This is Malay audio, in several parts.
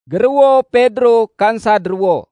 Geruwo Pedro kansa druwo.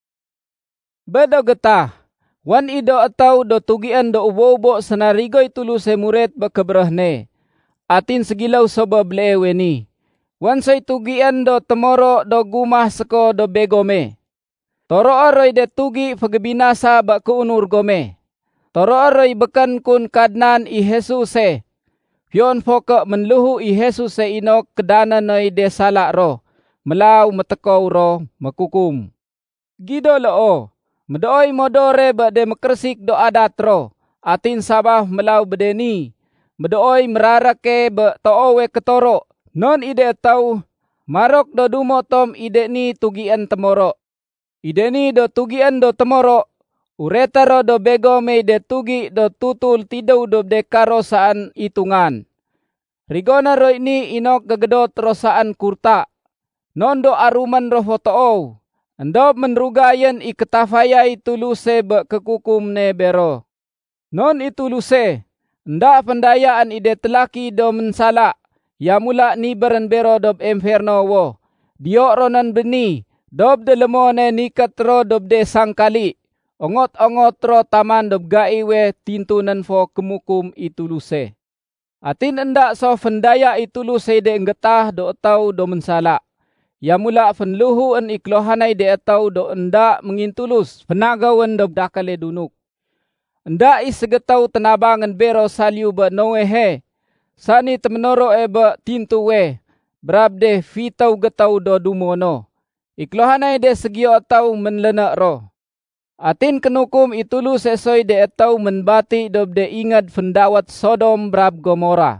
Bedo getah, wan ido atau do tugian do ubo-ubo senarigoy tulu se murid bekebrehne. Atin segilau soba bleweni. Wan soy tugian do temoro do gumah seko do begome. Toro aroy de tugi fagebinasa bak keunur gome. Toro aroy bekan kun kadnan i Jesuse. Pion foke menluhu i Jesuse inok kedana noy de salak ro. Melau metekau ro mekukum. Gido loo, medoi modore ba de mekersik do adat ro. Atin sabah melau bedeni. Medoi merarake ba toowe ketoro. Non ide tau marok do dumo tom ide ni tugian temoro. Ide ni do tugian do temoro. Ureta ro do begome de tugi do tutul tidau do de karosaan itungan. Rigona ro ini inok gegedot rosaan kurta. Nondo aruman roh fotoo. Endop menrugayan iketafayai tuluse be kekukum ne bero. Non ituluse. Nda pendayaan ide telaki do mensala. Ya mula ni beren bero dob inferno wo. Diok ronan beni. Dob de lemone nikat ro dob de sangkali. Ongot-ongot ro taman dob gaiwe tintunan fo kemukum ituluse. Atin endak so pendaya ituluse de ngetah do tau do mensala. Ya mula fenluhu en iklohanai de atau do endak mengintulus penagawan dob dakale dunuk. Endak isegetau tenabangan bero saliu ba noehe. Sani temenoro eba tintu we. Brabde fitau getau do dumono. Iklohanai de segio atau menlenak ro. Atin kenukum itulus sesoy de atau menbati dob de ingat fendawat Sodom brab Gomora.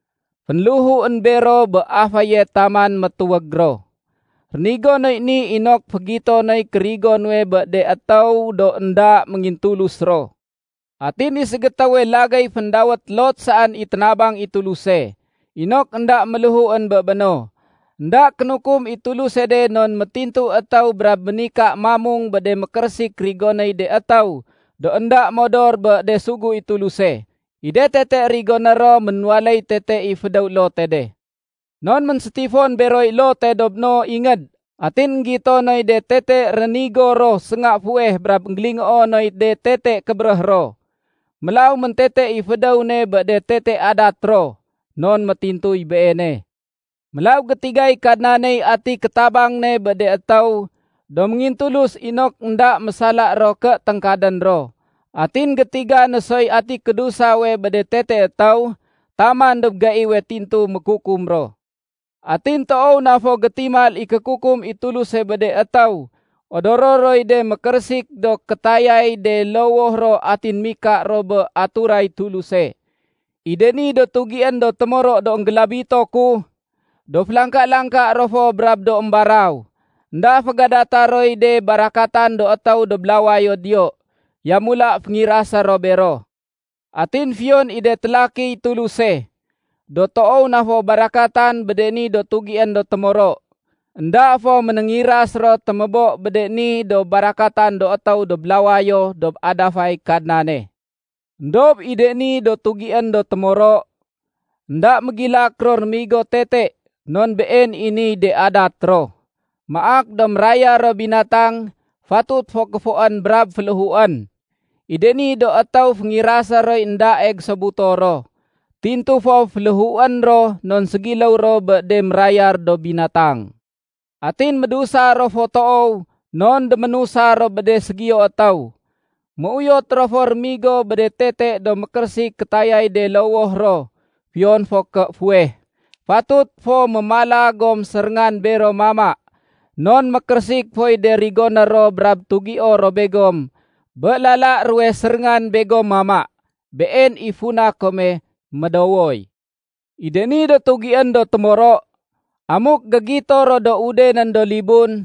Fenluhu en bero ba afaye taman metuwagro. Renigo noy ni inok pegito noy kerigo noy ba de atau do enda mengintulus ro. Atin isegetawe lagay pendawat Lot saan itenabang ituluse. Inok enda meluhuan ba beno. Enda kenukum ituluse de non metintu atau brab menika mamung ba de mekersik rigo noy de atau do enda modor ba de sugu ituluse. Ide tete rigo naro menwalay tete ifedau lote de. Non men Stefan beroi lo te dobno inged. Atin gito noy de tete renigo ro sengak fueh brab nglingo noy de tete kebreh ro. Melau men tete ifedau ne ba de tete adat ro. Non metintui beene. Melau ketigai kadnane ati ketabang ne ba de atau do mengintulus inok ndak mesalak ro ke tengkadan ro. Atin ketiga nesoy ati kedusa we ba de tete atau taman dob gaiwe tintu mekukum ro. Atin too nafo getimal ikekukum itulus sebede atau odororoy de mekersik do ketayay de lowoh ro atin mika ro be aturay tuluse. Ide ni do tugian do temoro do nggelabito ku do flangka-langka rofo brab do embarau. Nda fagadata roy de barakatan do atau do blawayo dio. Ya mula pengirasa ro bero. Atin fion ide telaki tuluse. Do to'o na fo barakatan bedeni do tugian do temoro. Nda fo menengiras ro temebo bedeni do barakatan do atau do blawayo do adafai kadnane. Ndob ideni do tugian do temoro. Nda megilak ro migo tete. Non been ini de adat ro. Maak do meraya ro binatang. Fatut fo kefoan brab feluhuan. Ideni do atau pengirasa ro nda eg sebutoro. Tintu fo flehuan ro non segilau ro be de merayar do binatang. Atin medusa ro fotoo non de menusa ro bede segio atau. Muuyot ro for migo bede tete do mekersi ketayay de lowoh ro. Pion fo ke fueh. Patut fo memala gom serengan bero mama. Non mekersik foi de rigona ro brab tugio ro begom. Belala rue serengan begom mama. Been ifuna kome medawoy. Ideni do tugian do temoro. Amuk gagito ro do ude nan do libun.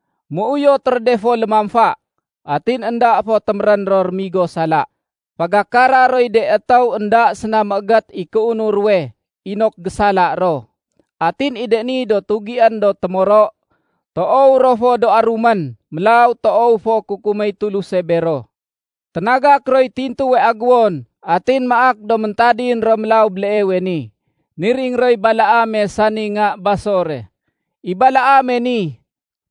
Muuyo terdefo lemamfa. Atin enda fo temran ror migo sala. Pagakara roy de atau enda sena magat ikeunurwe. Inok gesala ro. Atin ideni do tugian do temoro. To'ou ro fo do aruman. Melau to'ou fo kukumay tuluse bero. Tenaga kroy tintu we agwon. Atin maak do mentadin ro melau bleewe ni. Niring roy balaame sani nga basore. Ibalaame ni.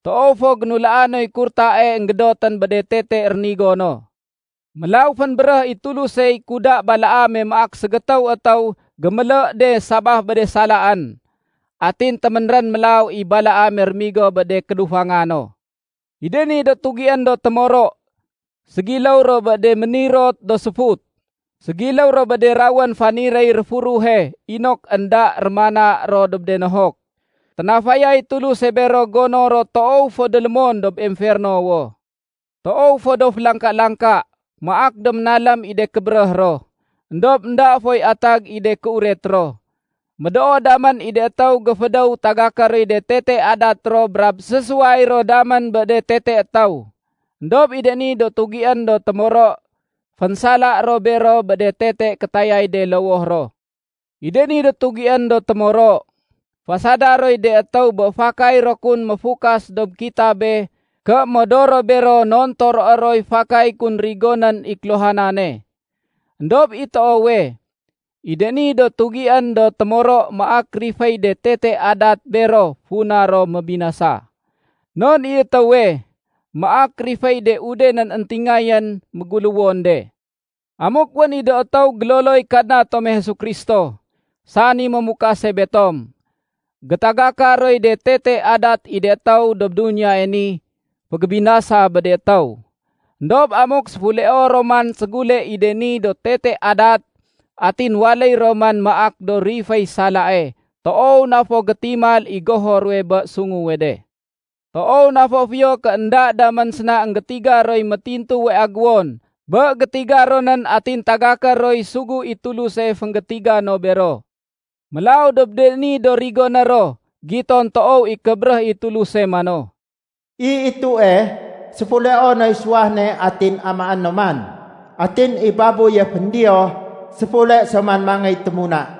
toofo gnulaanoy kurtae enggedotan bade tete ernigono. Melau fan berah itulusay kuda balaame maak segetaw ataw gemele de sabah bade salaan. Atin temenran melau ibalaame ermigo bade kedufangano. Ideni do tugian do temoro. Segilau ro bade menirot do seput. Segilau ro bade rawan fanirai refuruhe inok enda remana ro dob denohok. Tenafayay tulu sebero gono ro to'o fo delemon dob inferno wo. To'o fo do langka-langka. Maak dom nalam ide kebreh ro. Ndob nda foy atag ide keuret ro. Medoo daman ide tau gefedau tagakar ide tete adat ro brab sesuai ro daman bade tete tau. Ndob ide ni do tugian do temoro. Fansala ro bero bade tete ketayay de lowoh ro. Ide ni do tugian do temoro. Fasada ro ide tau befakai ro kun mefukas dob kitabe. Ke modoro bero nontor aroy fakai kun rigonan iklohanane. Ndob ito owe. Ide ni do tugian do temoro maak rifay de tete adat bero funaro mebinasa. Non ito we. Maak rifay de ude nan entingayan meguluwon de. Amok wan ide ataw gloloy kana tome Hesu Kristo. Sani memuka sebetom. Getagakaroy de tete adat ide ataw dob dunia ini. Pagbinasa bade taw. Ndob amok 10 roman segule ide ni do tete adat. Atin walay roman maak do rifay salae. Too na fo getimal igohorwe ba sungu wede. Too na fo fio keenda daman sena ang getiga roy metintu we agwon. Ba getiga ronan atin tagaka roy sugu ituluse penggetiga no bero. Melau dob de ni do rigo na ro. Giton too ikebreh ituluse mano. Itu 10 na iswahne atin amaan naman. Atin ibaboy ya pendio 10 saman mangay temuna.